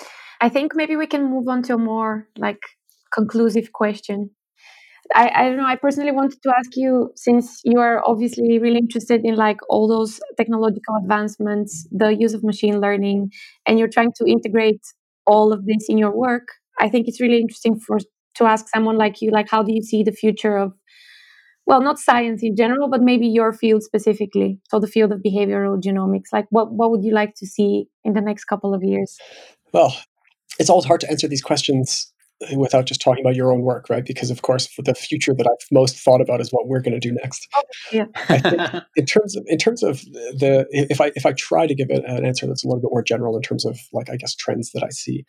I think maybe we can move on to a more conclusive question. I don't know, I personally wanted to ask you, since you are obviously really interested in all those technological advancements, the use of machine learning, and you're trying to integrate all of this in your work, I think it's really interesting to ask someone like you, how do you see the future of, well, not science in general, but maybe your field specifically, so the field of behavioral genomics. What would you like to see in the next couple of years? Well, it's always hard to answer these questions without just talking about your own work, right? Because, of course, for the future that I've most thought about is what we're going to do next. Oh, yeah. I think in terms of if I try to give an answer that's a little bit more general in terms of I guess trends that I see,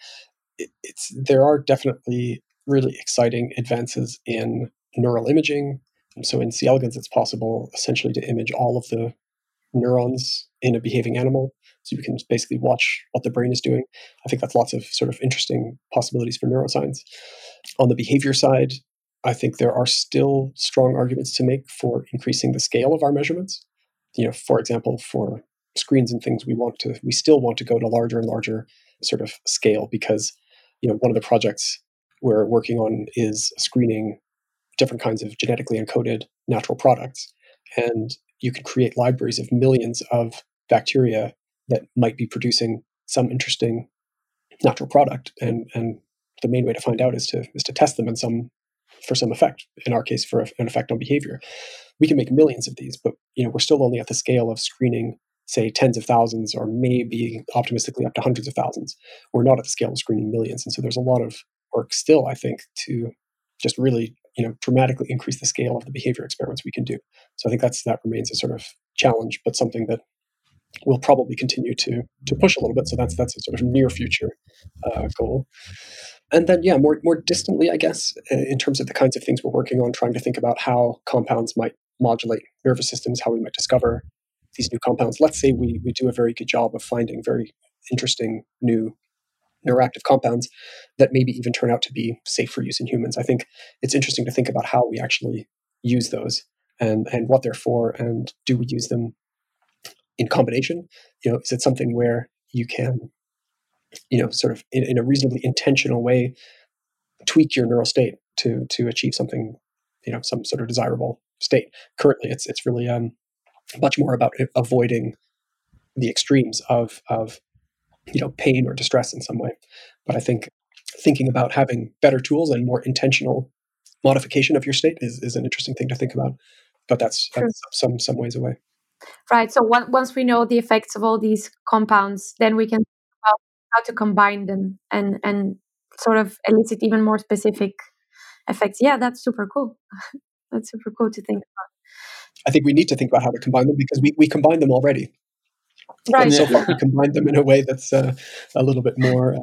there are definitely really exciting advances in neural imaging. So in C. elegans, it's possible essentially to image all of the neurons in a behaving animal. So you can basically watch what the brain is doing. I think that's lots of sort of interesting possibilities for neuroscience. On the behavior side, I think there are still strong arguments to make for increasing the scale of our measurements. For example, for screens and things, we still want to go to larger and larger sort of scale, because one of the projects we're working on is screening different kinds of genetically encoded natural products, and you can create libraries of millions of bacteria that might be producing some interesting natural product, and the main way to find out is to test them for some effect. In our case, for an effect on behavior, we can make millions of these, but we're still only at the scale of screening, say, tens of thousands, or maybe optimistically up to hundreds of thousands. We're not at the scale of screening millions, and so there's a lot of work still, I think, to just really, dramatically increase the scale of the behavior experiments we can do. So I think that remains a sort of challenge, but something that we'll probably continue to push a little bit. So that's a sort of near future goal. And then, more distantly, I guess, in terms of the kinds of things we're working on, trying to think about how compounds might modulate nervous systems, how we might discover these new compounds. Let's say we do a very good job of finding very interesting new neuroactive compounds that maybe even turn out to be safe for use in humans. I think it's interesting to think about how we actually use those and what they're for, and do we use them in combination? Is it something where you can, sort of in a reasonably intentional way, tweak your neural state to achieve something, some sort of desirable state? Currently, it's really much more about avoiding the extremes of pain or distress in some way. But I think thinking about having better tools and more intentional modification of your state is an interesting thing to think about. But that's some ways away. Right. So once we know the effects of all these compounds, then we can think about how to combine them and sort of elicit even more specific effects. Yeah, that's super cool. That's super cool to think about. I think we need to think about how to combine them, because we combine them already. Right. And so far we combine them in a way that's a little bit more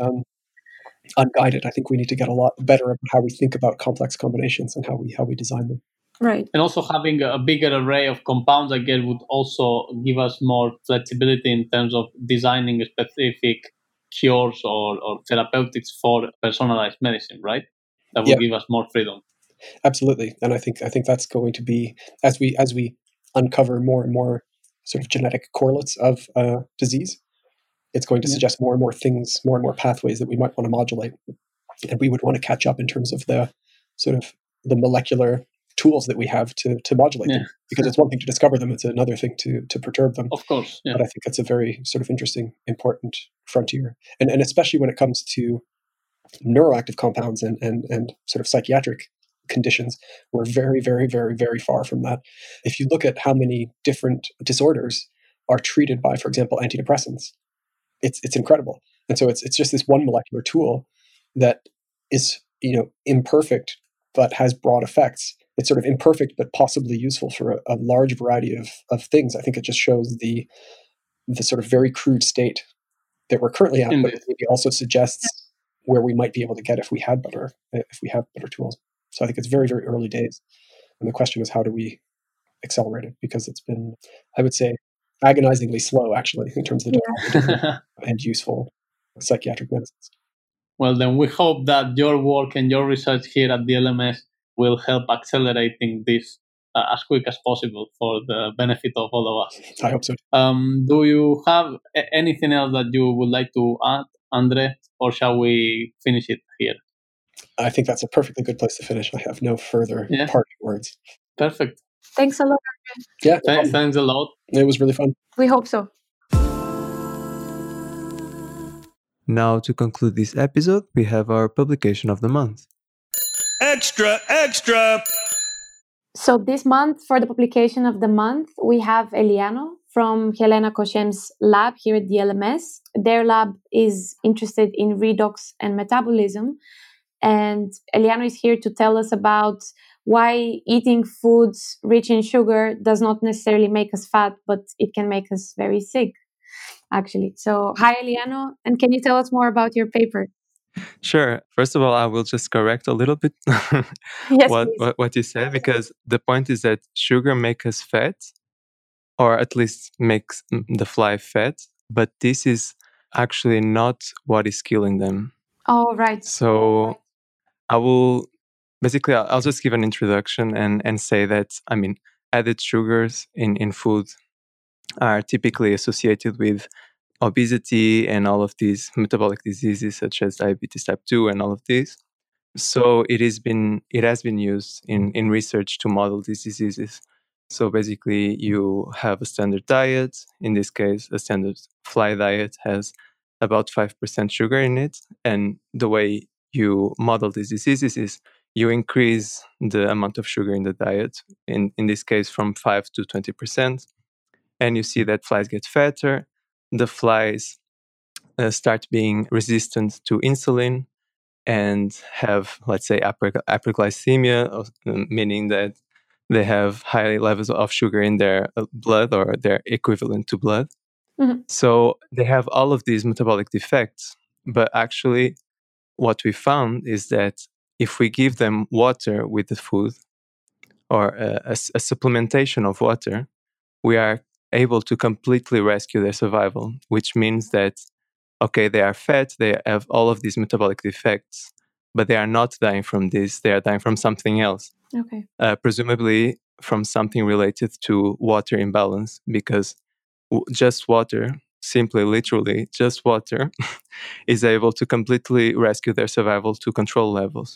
unguided. I think we need to get a lot better at how we think about complex combinations and how we design them. Right. And also having a bigger array of compounds, I guess, would also give us more flexibility in terms of designing specific cures or therapeutics for personalized medicine, right? That would give us more freedom. Absolutely. And I think that's going to be, as we uncover more and more sort of genetic correlates of disease, it's going to suggest more and more things, more and more pathways that we might want to modulate. And we would want to catch up in terms of the sort of the molecular tools that we have to modulate them. Because it's one thing to discover them, it's another thing to perturb them. Of course. Yeah. But I think that's a very sort of interesting, important frontier. And especially when it comes to neuroactive compounds and sort of psychiatric conditions, we're very, very, very, very far from that. If you look at how many different disorders are treated by, for example, antidepressants, it's incredible. And so it's just this one molecular tool that is, imperfect, but has broad effects. It's sort of imperfect, but possibly useful for a large variety of things. I think it just shows the sort of very crude state that we're currently at, but it maybe also suggests where we might be able to get if we have better tools. So I think it's very, very early days. And the question is, how do we accelerate it? Because it's been, I would say, agonizingly slow, actually, in terms of the development and useful psychiatric medicines. Well, then we hope that your work and your research here at the LMS will help accelerating this as quick as possible for the benefit of all of us. I hope so. Do you have anything else that you would like to add, Andre, or shall we finish it here? I think that's a perfectly good place to finish. I have no further parting words. Perfect. Thanks a lot. Yeah. Thanks a lot. It was really fun. We hope so. Now, to conclude this episode, we have our publication of the month. Extra, extra! So this month, for the publication of the month, we have Eliano from Helena Koshem's lab here at the LMS. Their lab is interested in redox and metabolism. And Eliano is here to tell us about why eating foods rich in sugar does not necessarily make us fat, but it can make us very sick, actually. So, hi, Eliano. And can you tell us more about your paper? Sure. First of all, I will just correct a little bit what you said, because the point is that sugar makes us fat, or at least makes the fly fat, but this is actually not what is killing them. Oh, right. So I'll just give an introduction and say that, added sugars in food are typically associated with obesity and all of these metabolic diseases such as diabetes type 2 and all of these. So it has been used in research to model these diseases. So basically you have a standard diet. In this case, a standard fly diet has about 5% sugar in it. And the way you model these diseases is you increase the amount of sugar in the diet, in this case from 5 to 20%. And you see that flies get fatter. The flies start being resistant to insulin, and have, let's say, hyperglycemia, meaning that they have high levels of sugar in their blood or their equivalent to blood. Mhm. So they have all of these metabolic defects. But actually, what we found is that if we give them water with the food or a supplementation of water, we are able to completely rescue their survival, which means that, okay, they are fat, they have all of these metabolic defects, but they are not dying from this, they are dying from something else. Okay. Presumably from something related to water imbalance, because just water, simply, literally, just water, is able to completely rescue their survival to control levels.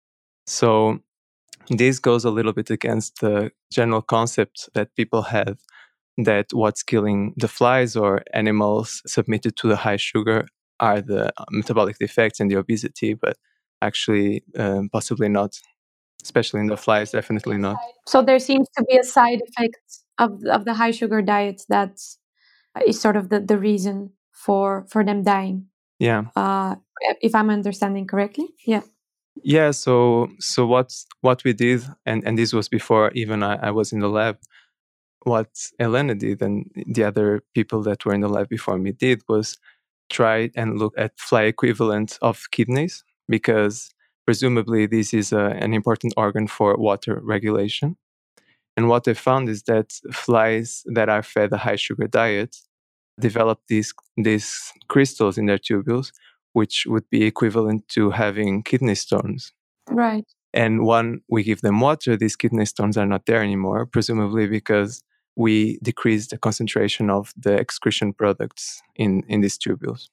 So this goes a little bit against the general concept that people have that what's killing the flies or animals submitted to the high sugar are the metabolic defects and the obesity, but actually possibly not, especially in the flies, definitely not. So there seems to be a side effect of the high sugar diet that is sort of the reason for them dying. Yeah. If I'm understanding correctly. Yeah. Yeah, so what we did, and this was before even I was in the lab, what Elena did and the other people that were in the lab before me did was try and look at fly equivalent of kidneys, because presumably this is an important organ for water regulation. And what they found is that flies that are fed a high sugar diet develop these crystals in their tubules, which would be equivalent to having kidney stones. Right. And when we give them water, these kidney stones are not there anymore, presumably because we decrease the concentration of the excretion products in these tubules.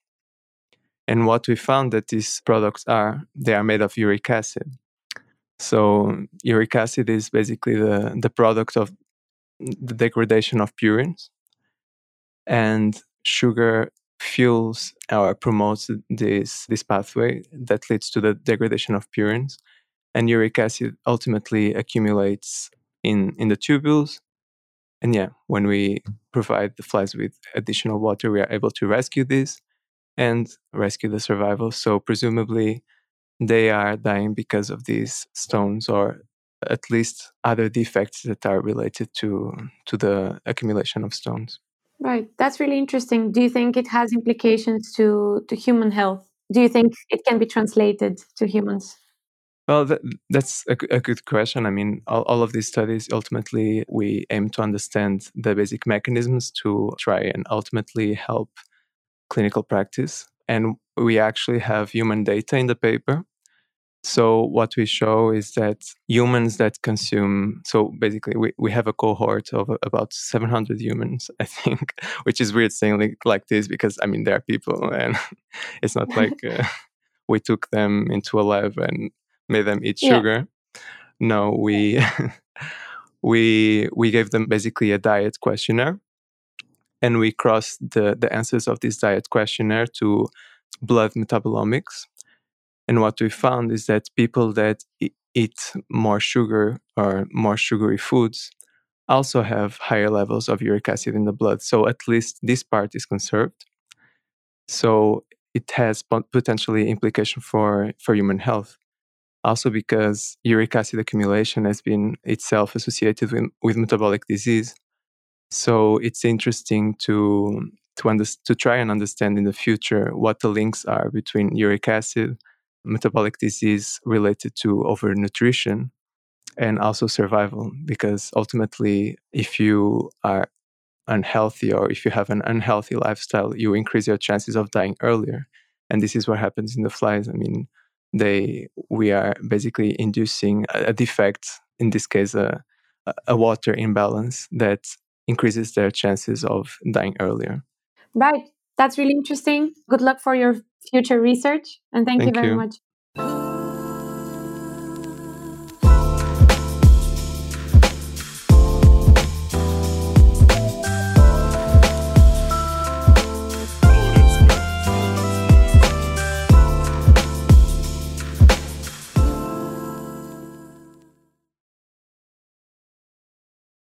And what we found that these products they are made of uric acid. So uric acid is basically the product of the degradation of purines. And sugar fuels or promotes this pathway that leads to the degradation of purines. And uric acid ultimately accumulates in the tubules. And yeah, when we provide the flies with additional water, we are able to rescue this and rescue the survival. So presumably they are dying because of these stones, or at least other defects that are related to the accumulation of stones. Right. That's really interesting. Do you think it has implications to human health? Do you think it can be translated to humans? Well, that's a good question. I mean, all of these studies, ultimately, we aim to understand the basic mechanisms to try and ultimately help clinical practice. And we actually have human data in the paper. So what we show is that humans that consume, so basically we have a cohort of about 700 humans, I think, which is weird saying like this, because I mean, there are people and it's not like we took them into a lab and made them eat sugar. No, we we gave them basically a diet questionnaire, and we crossed the answers of this diet questionnaire to blood metabolomics. And what we found is that people that eat more sugar or more sugary foods also have higher levels of uric acid in the blood. So at least this part is conserved. So it has potentially implication for human health. Also because uric acid accumulation has been itself associated with metabolic disease. So it's interesting to try and understand in the future what the links are between uric acid, metabolic disease related to overnutrition, and also survival. Because ultimately, if you are unhealthy or if you have an unhealthy lifestyle, you increase your chances of dying earlier. And this is what happens in the flies. I mean, we are basically inducing a defect, in this case, a water imbalance that increases their chances of dying earlier. Right. That's really interesting. Good luck for your future research. And thank you very much.